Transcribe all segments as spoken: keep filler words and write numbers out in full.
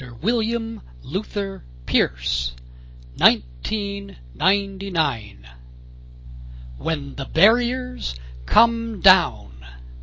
Doctor William Luther Pierce, nineteen ninety-nine. When the Barriers Come Down.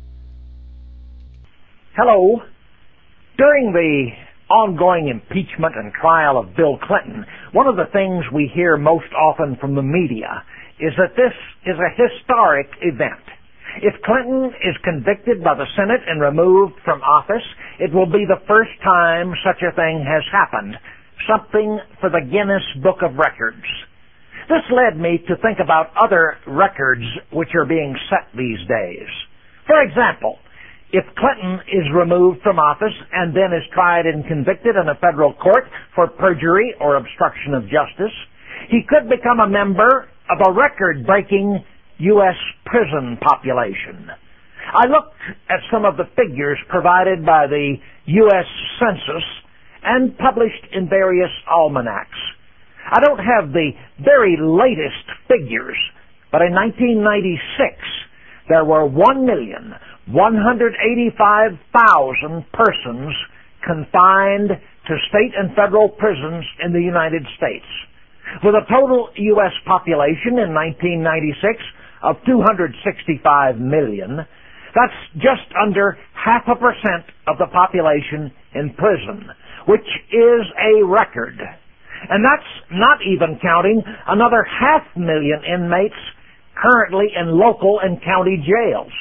Hello. During the ongoing impeachment and trial of Bill Clinton, one of the things we hear most often from the media is that this is a historic event. If Clinton is convicted by the Senate and removed from office, it will be the first time such a thing has happened, something for the Guinness Book of Records. This led me to think about other records which are being set these days. For example, if Clinton is removed from office and then is tried and convicted in a federal court for perjury or obstruction of justice, he could become a member of a record-breaking U S prison population. I looked at some of the figures provided by the U S Census and published in various almanacs. I don't have the very latest figures, but in nineteen ninety-six there were one million one hundred eighty-five thousand persons confined to state and federal prisons in the United States. With a total U S population in nineteen ninety-six of two hundred sixty-five million, that's just under half a percent of the population in prison, which is a record. And that's not even counting another half million inmates currently in local and county jails.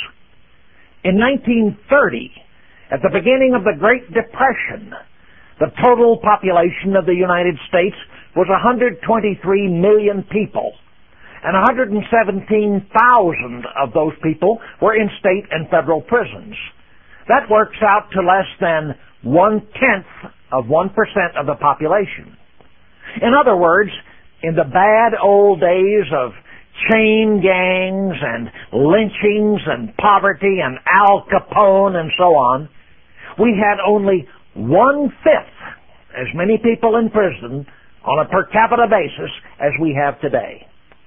In nineteen thirty, at the beginning of the Great Depression, the total population of the United States was one hundred twenty-three million people, and one hundred seventeen thousand of those people were in state and federal prisons. That works out to less than one-tenth of one percent of the population. In other words, in the bad old days of chain gangs and lynchings and poverty and Al Capone and so on, we had only one-fifth as many people in prison on a per capita basis as we have today.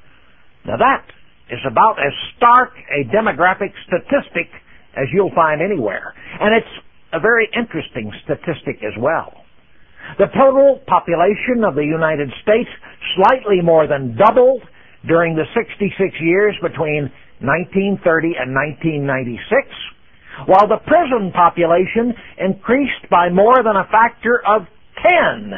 Now that is about as stark a demographic statistic as you'll find anywhere, and it's a very interesting statistic as well. The total population of the United States slightly more than doubled during the sixty-six years between nineteen thirty and nineteen ninety-six, while the prison population increased by more than a factor of ten.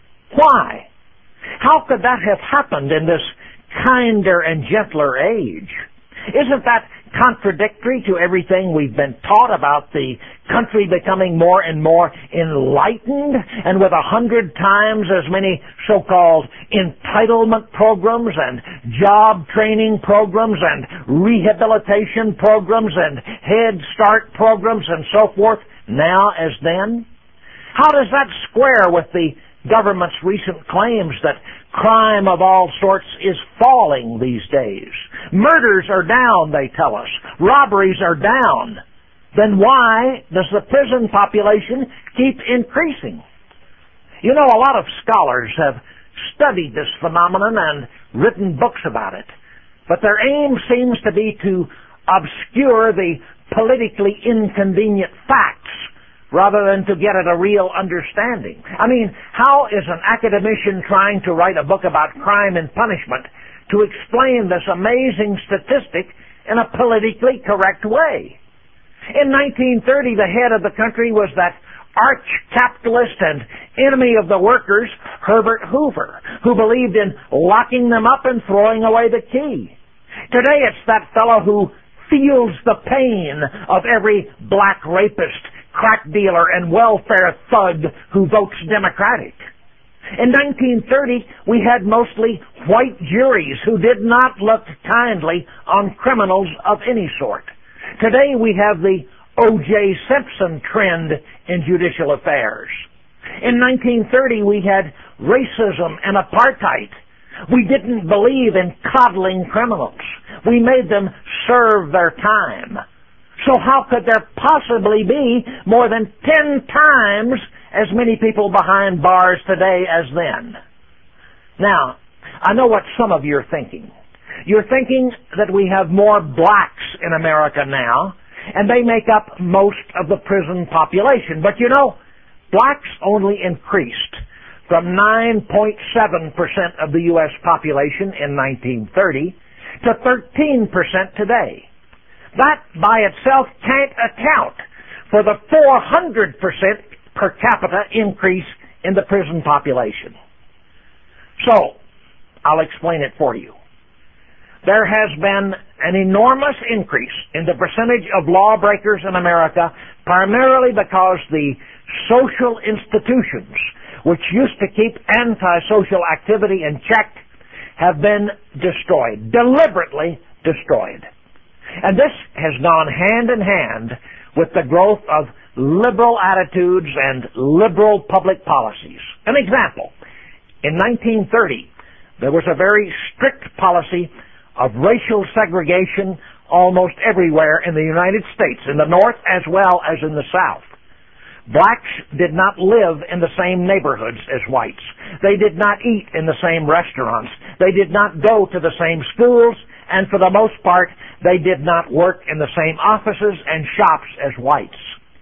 Why? How could that have happened in this kinder and gentler age? Isn't that contradictory to everything we've been taught about the country becoming more and more enlightened, and with a hundred times as many so-called entitlement programs and job training programs and rehabilitation programs and Head Start programs and so forth now as then? How does that square with the government's recent claims that crime of all sorts is falling these days? Murders are down, they tell us. Robberies are down. Then why does the prison population keep increasing? You know, a lot of scholars have studied this phenomenon and written books about it, but their aim seems to be to obscure the politically inconvenient facts rather than to get at a real understanding. I mean, how is an academician trying to write a book about crime and punishment to explain this amazing statistic in a politically correct way? In nineteen thirty, the head of the country was that arch-capitalist and enemy of the workers, Herbert Hoover, who believed in locking them up and throwing away the key. Today, it's that fellow who feels the pain of every black rapist, crack dealer, and welfare thug who votes Democratic. In nineteen thirty, we had mostly white juries who did not look kindly on criminals of any sort. Today we have the O J Simpson trend in judicial affairs. In nineteen thirty, we had racism and apartheid. We didn't believe in coddling criminals. We made them serve their time. So how could there possibly be more than ten times as many people behind bars today as then? Now, I know what some of you are thinking. You're thinking that we have more blacks in America now, and they make up most of the prison population. But you know, blacks only increased from nine point seven percent of the U S population in nineteen thirty to thirteen percent today. That by itself can't account for the four hundred percent per capita increase in the prison population. So, I'll explain it for you. There has been an enormous increase in the percentage of lawbreakers in America, primarily because the social institutions, which used to keep antisocial activity in check, have been destroyed, deliberately destroyed. And this has gone hand in hand with the growth of liberal attitudes and liberal public policies. An example, in nineteen thirty, there was a very strict policy of racial segregation almost everywhere in the United States, in the North as well as in the South. Blacks did not live in the same neighborhoods as whites. They did not eat in the same restaurants. They did not go to the same schools, and for the most part, they did not work in the same offices and shops as whites.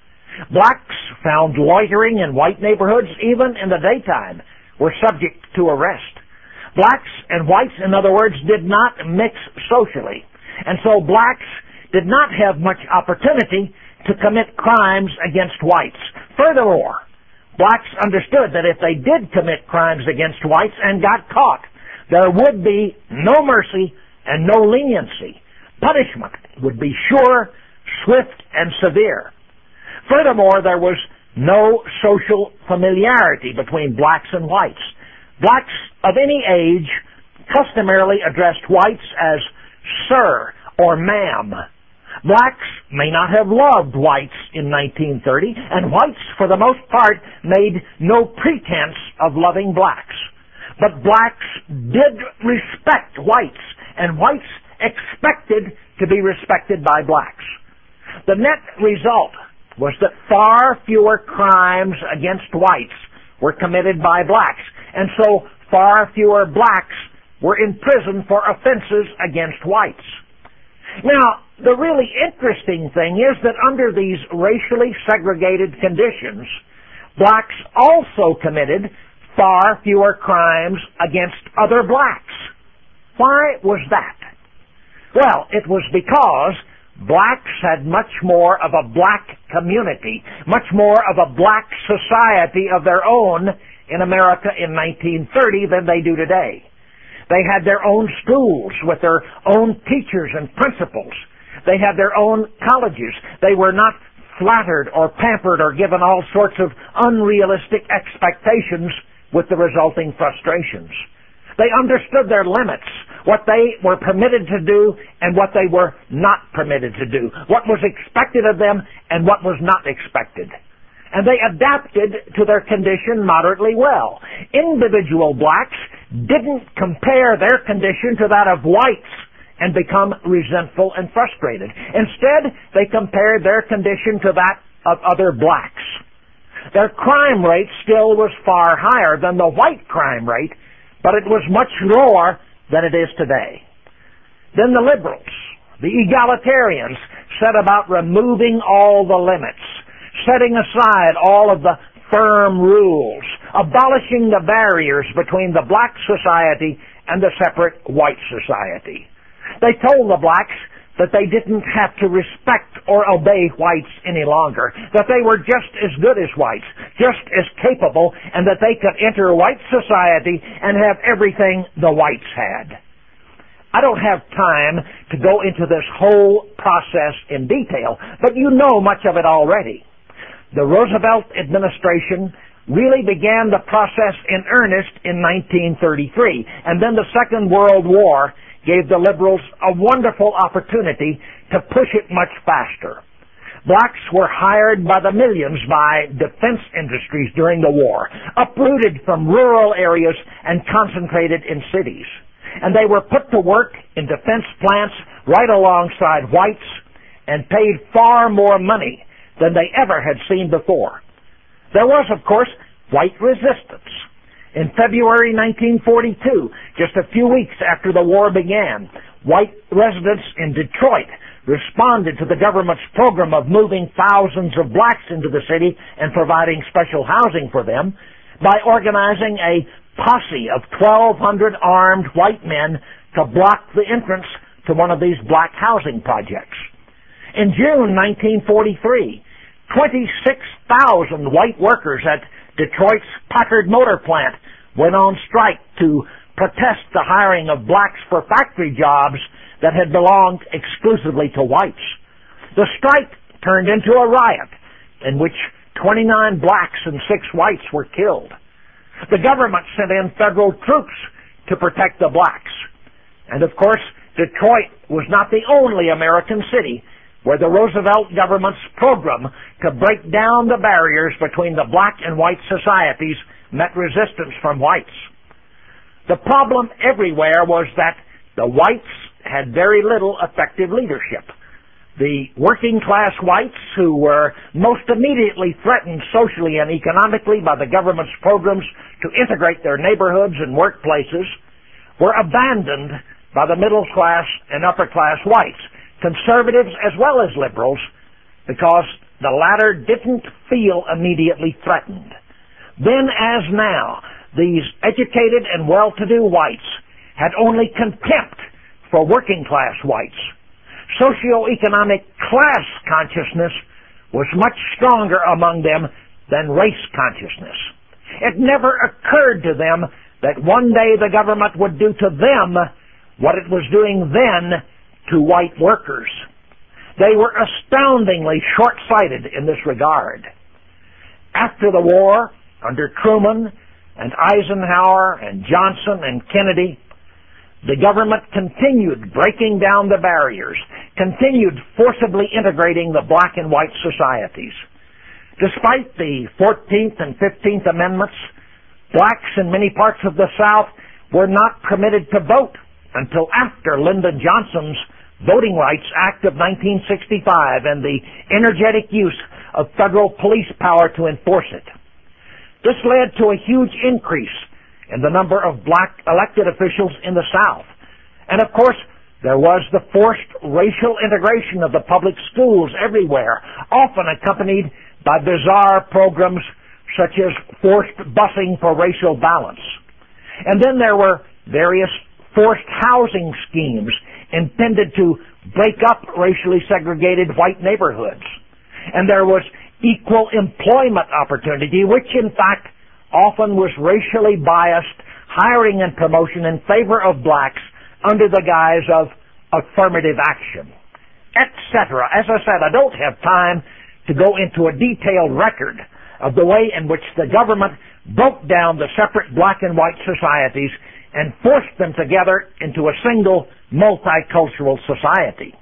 Blacks found loitering in white neighborhoods, even in the daytime, were subject to arrest. Blacks and whites, in other words, did not mix socially. And so blacks did not have much opportunity to commit crimes against whites. Furthermore, blacks understood that if they did commit crimes against whites and got caught, there would be no mercy and no leniency. Punishment would be sure, swift, and severe. Furthermore, there was no social familiarity between blacks and whites. Blacks of any age customarily addressed whites as sir or ma'am. Blacks may not have loved whites in nineteen thirty, and whites, for the most part, made no pretense of loving blacks. But blacks did respect whites, and whites expected to be respected by blacks. The net result was that far fewer crimes against whites were committed by blacks, and so far fewer blacks were in prison for offenses against whites. Now, the really interesting thing is that under these racially segregated conditions, blacks also committed far fewer crimes against other blacks. Why was that? Well, it was because blacks had much more of a black community, much more of a black society of their own in America in nineteen thirty than they do today. They had their own schools with their own teachers and principals. They had their own colleges. They were not flattered or pampered or given all sorts of unrealistic expectations with the resulting frustrations. They understood their limits, what they were permitted to do and what they were not permitted to do, what was expected of them and what was not expected. And they adapted to their condition moderately well. Individual blacks didn't compare their condition to that of whites and become resentful and frustrated. Instead, they compared their condition to that of other blacks. Their crime rate still was far higher than the white crime rate, but it was much lower than it is today. Then the liberals, the egalitarians, set about removing all the limits, setting aside all of the firm rules, abolishing the barriers between the black society and the separate white society. They told the blacks that they didn't have to respect or obey whites any longer, that they were just as good as whites, just as capable, and that they could enter white society and have everything the whites had. I don't have time to go into this whole process in detail, but you know much of it already. The Roosevelt administration really began the process in earnest in nineteen thirty-three, and then the Second World War gave the liberals a wonderful opportunity to push it much faster. Blacks were hired by the millions by defense industries during the war, uprooted from rural areas and concentrated in cities. And they were put to work in defense plants right alongside whites and paid far more money than they ever had seen before. There was, of course, white resistance. In February nineteen forty-two, just a few weeks after the war began, white residents in Detroit responded to the government's program of moving thousands of blacks into the city and providing special housing for them by organizing a posse of twelve hundred armed white men to block the entrance to one of these black housing projects. In June nineteen forty-three, twenty-six thousand white workers at Detroit's Packard Motor Plant went on strike to protest the hiring of blacks for factory jobs that had belonged exclusively to whites. The strike turned into a riot in which twenty-nine blacks and six whites were killed. The government sent in federal troops to protect the blacks. And of course, Detroit was not the only American city where the Roosevelt government's program to break down the barriers between the black and white societies met resistance from whites. The problem everywhere was that the whites had very little effective leadership. The working class whites, who were most immediately threatened socially and economically by the government's programs to integrate their neighborhoods and workplaces, were abandoned by the middle class and upper class whites, conservatives as well as liberals, because the latter didn't feel immediately threatened. Then as now, these educated and well-to-do whites had only contempt for working class whites. Socioeconomic class consciousness was much stronger among them than race consciousness. It never occurred to them that one day the government would do to them what it was doing then to white workers. They were astoundingly short-sighted in this regard. After the war, under Truman and Eisenhower and Johnson and Kennedy, the government continued breaking down the barriers, continued forcibly integrating the black and white societies. Despite the fourteenth and fifteenth Amendments, blacks in many parts of the South were not permitted to vote until after Lyndon Johnson's Voting Rights Act of nineteen sixty-five and the energetic use of federal police power to enforce it. This led to a huge increase in the number of black elected officials in the South. And of course, there was the forced racial integration of the public schools everywhere, often accompanied by bizarre programs such as forced busing for racial balance. And then there were various forced housing schemes intended to break up racially segregated white neighborhoods. And there was equal employment opportunity, which in fact often was racially biased hiring and promotion in favor of blacks under the guise of affirmative action, et cetera. As I said, I don't have time to go into a detailed record of the way in which the government broke down the separate black and white societies and forced them together into a single multicultural society.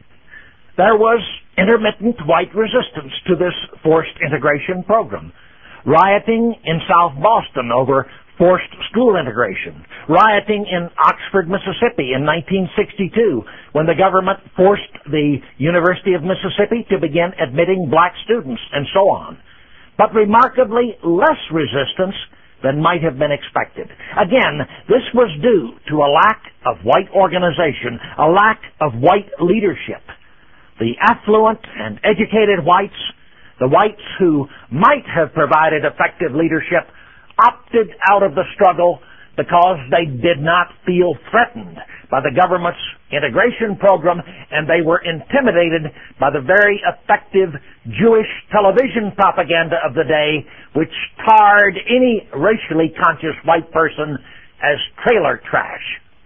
There was intermittent white resistance to this forced integration program. Rioting in South Boston over forced school integration. Rioting in Oxford, Mississippi in nineteen sixty-two when the government forced the University of Mississippi to begin admitting black students and so on. But remarkably less resistance than might have been expected. Again, this was due to a lack of white organization, a lack of white leadership. The affluent and educated whites, the whites who might have provided effective leadership, opted out of the struggle because they did not feel threatened by the government's integration program, and they were intimidated by the very effective Jewish television propaganda of the day, which tarred any racially conscious white person as trailer trash.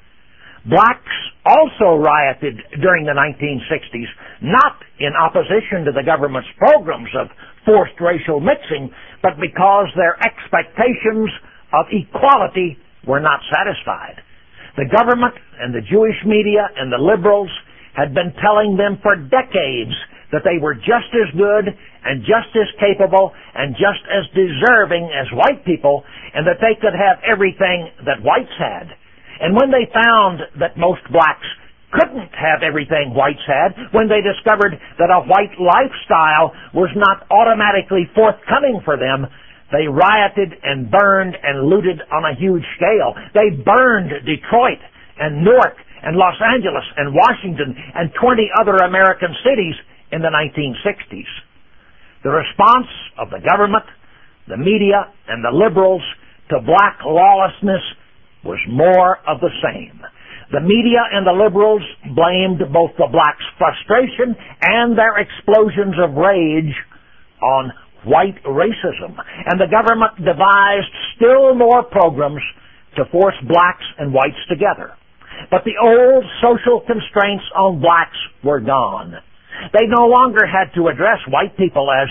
Blacks also rioted during the nineteen sixties, not in opposition to the government's programs of forced racial mixing, but because their expectations of equality were not satisfied. The government and the Jewish media and the liberals had been telling them for decades that they were just as good and just as capable and just as deserving as white people, and that they could have everything that whites had. And when they found that most blacks couldn't have everything whites had, when they discovered that a white lifestyle was not automatically forthcoming for them, they rioted and burned and looted on a huge scale. They burned Detroit and Newark and Los Angeles and Washington and twenty other American cities in the nineteen sixties. The response of the government, the media, and the liberals to black lawlessness was more of the same. The media and the liberals blamed both the blacks' frustration and their explosions of rage on white racism, and the government devised still more programs to force blacks and whites together. But the old social constraints on blacks were gone. They no longer had to address white people as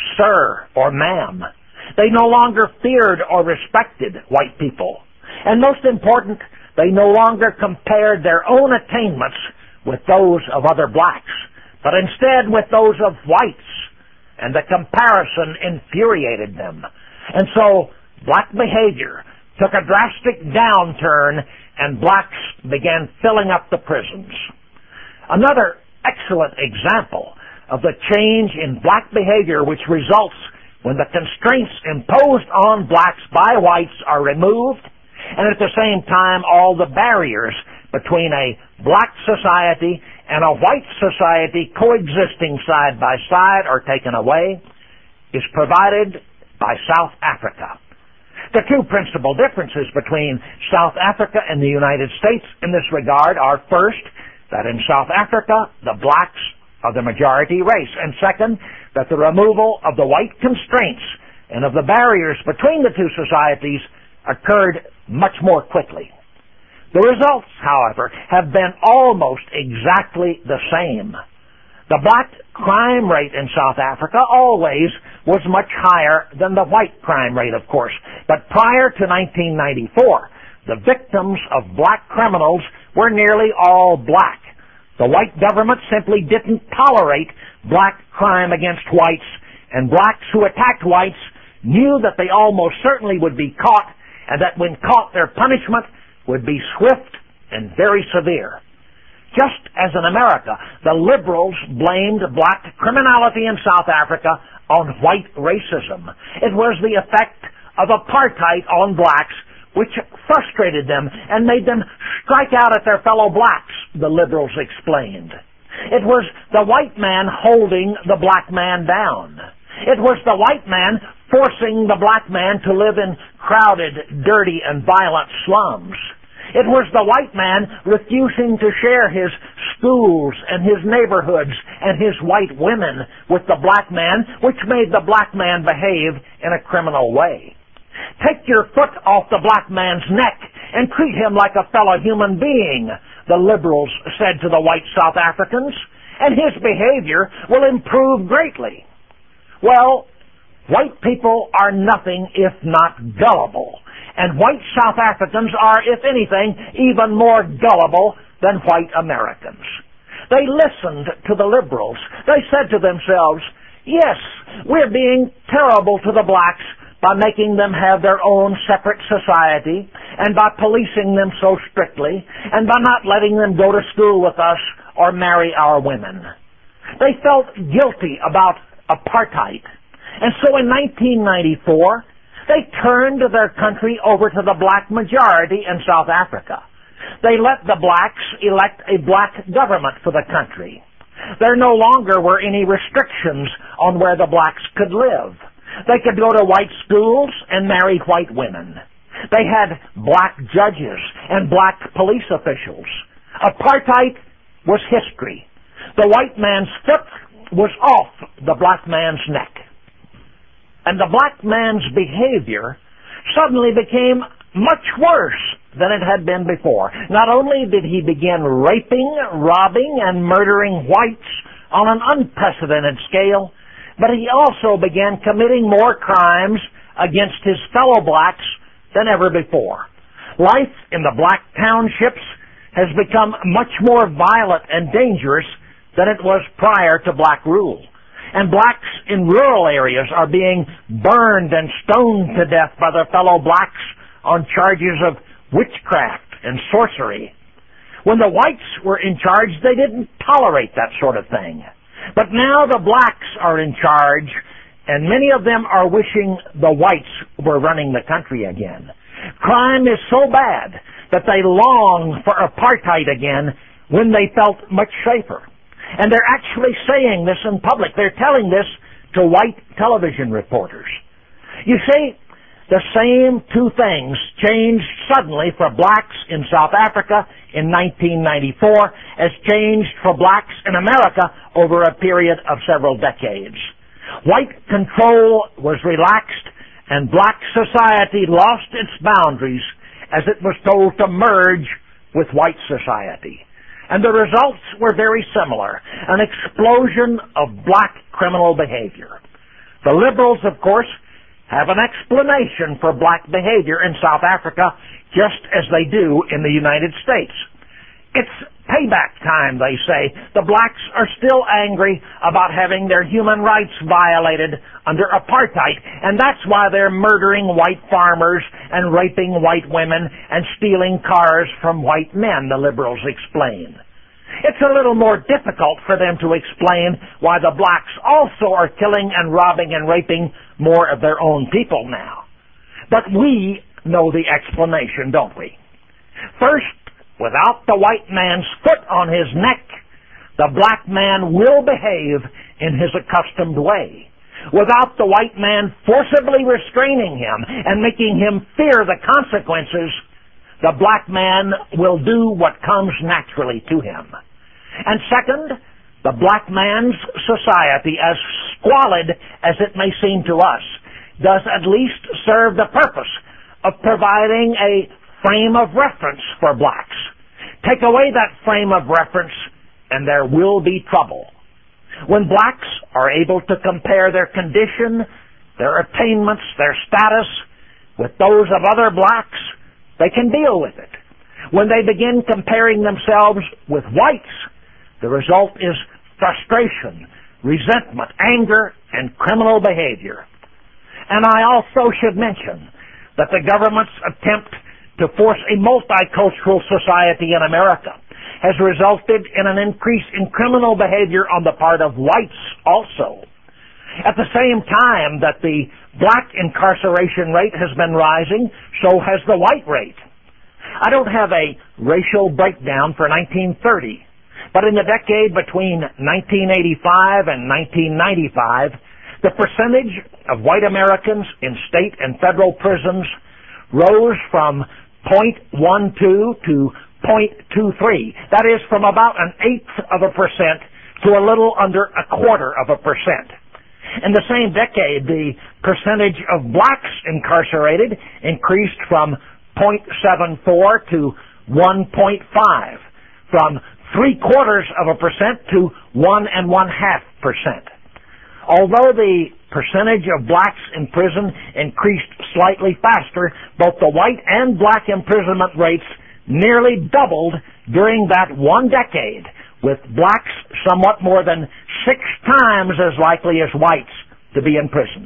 sir or ma'am. They no longer feared or respected white people. And most important, they no longer compared their own attainments with those of other blacks, but instead with those of whites, and the comparison infuriated them. And so, black behavior took a drastic downturn, and blacks began filling up the prisons. Another excellent example of the change in black behavior which results when the constraints imposed on blacks by whites are removed, and at the same time all the barriers between a black society and a white society coexisting side by side are taken away, is provided by South Africa. The two principal differences between South Africa and the United States in this regard are, first, that in South Africa the blacks are the majority race, and second, that the removal of the white constraints and of the barriers between the two societies occurred much more quickly. The results, however, have been almost exactly the same. The black crime rate in South Africa always was much higher than the white crime rate, of course. But prior to nineteen ninety-four, the victims of black criminals were nearly all black. The white government simply didn't tolerate black crime against whites, and blacks who attacked whites knew that they almost certainly would be caught, and that when caught their punishment would be swift and very severe. Just as in America, the liberals blamed black criminality in South Africa on white racism. It was the effect of apartheid on blacks which frustrated them and made them strike out at their fellow blacks, the liberals explained. It was the white man holding the black man down. It was the white man forcing the black man to live in crowded, dirty, and violent slums. It was the white man refusing to share his schools and his neighborhoods and his white women with the black man, which made the black man behave in a criminal way. Take your foot off the black man's neck and treat him like a fellow human being, the liberals said to the white South Africans, and his behavior will improve greatly. Well, white people are nothing if not gullible, and white South Africans are, if anything, even more gullible than white Americans. They listened to the liberals. They said to themselves, yes, we're being terrible to the blacks by making them have their own separate society, and by policing them so strictly, and by not letting them go to school with us or marry our women. They felt guilty about apartheid. And so in nineteen ninety-four, they turned their country over to the black majority in South Africa. They let the blacks elect a black government for the country. There no longer were any restrictions on where the blacks could live. They could go to white schools and marry white women. They had black judges and black police officials. Apartheid was history. The white man's foot was off the black man's neck. And the black man's behavior suddenly became much worse than it had been before. Not only did he begin raping, robbing, and murdering whites on an unprecedented scale, but he also began committing more crimes against his fellow blacks than ever before. Life in the black townships has become much more violent and dangerous than it was prior to black rule. And blacks in rural areas are being burned and stoned to death by their fellow blacks on charges of witchcraft and sorcery. When the whites were in charge, they didn't tolerate that sort of thing. But now the blacks are in charge, and many of them are wishing the whites were running the country again. Crime is so bad that they long for apartheid again when they felt much safer. And they're actually saying this in public. They're telling this to white television reporters. You see, the same two things changed suddenly for blacks in South Africa in nineteen ninety-four as changed for blacks in America over a period of several decades. White control was relaxed and black society lost its boundaries as it was told to merge with white society. And the results were very similar, an explosion of black criminal behavior. The liberals, of course, have an explanation for black behavior in South Africa just as they do in the United States. It's payback time, they say. The blacks are still angry about having their human rights violated under apartheid, and that's why they're murdering white farmers and raping white women and stealing cars from white men, the liberals explain. It's a little more difficult for them to explain why the blacks also are killing and robbing and raping more of their own people now. But we know the explanation, don't we? First, without the white man's foot on his neck, the black man will behave in his accustomed way. Without the white man forcibly restraining him and making him fear the consequences, the black man will do what comes naturally to him. And second, the black man's society, as squalid as it may seem to us, does at least serve the purpose of providing a frame of reference for blacks. Take away that frame of reference and there will be trouble. When blacks are able to compare their condition, their attainments, their status with those of other blacks, they can deal with it. When they begin comparing themselves with whites, the result is frustration, resentment, anger, and criminal behavior. And I also should mention that the government's attempt to force a multicultural society in America has resulted in an increase in criminal behavior on the part of whites also. At the same time that the black incarceration rate has been rising, so has the white rate. I don't have a racial breakdown for nineteen thirty, but in the decade between nineteen eighty-five and nineteen ninety-five, the percentage of white Americans in state and federal prisons rose from zero point one two to zero point two three. That is, from about an eighth of a percent to a little under a quarter of a percent. In the same decade, the percentage of blacks incarcerated increased from zero point seven four to one point five, from three quarters of a percent to one and one half percent. Although the percentage of blacks in prison increased slightly faster, both the white and black imprisonment rates nearly doubled during that one decade, with blacks somewhat more than six times as likely as whites to be in prison.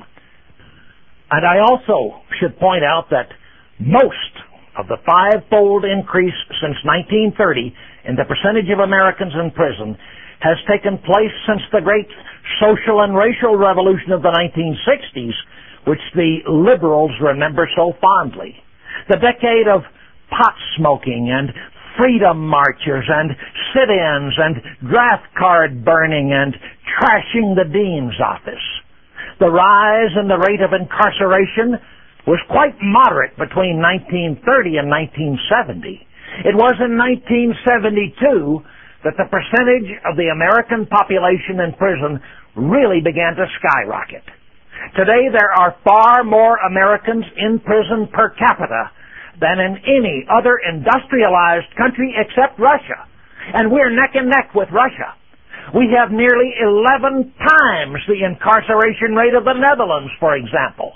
And I also should point out that most of the five-fold increase since nineteen thirty in the percentage of Americans in prison has taken place since the great social and racial revolution of the nineteen sixties, which the liberals remember so fondly. The decade of pot smoking and freedom marches and sit-ins and draft card burning and trashing the dean's office. The rise in the rate of incarceration was quite moderate between nineteen thirty and nineteen seventy. It was in nineteen seventy-two that the percentage of the American population in prison really began to skyrocket. Today there are far more Americans in prison per capita than in any other industrialized country except Russia. And we're neck and neck with Russia. We have nearly eleven times the incarceration rate of the Netherlands, for example.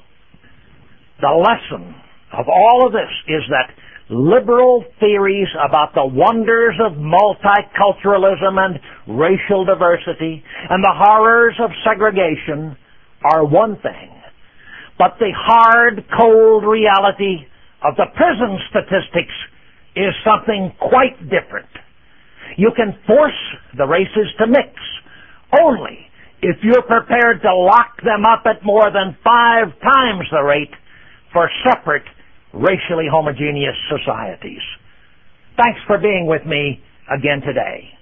The lesson of all of this is that liberal theories about the wonders of multiculturalism and racial diversity and the horrors of segregation are one thing, but the hard, cold reality of the prison statistics is something quite different. You can force the races to mix only if you're prepared to lock them up at more than five times the rate for separate, racially homogeneous societies. Thanks for being with me again today.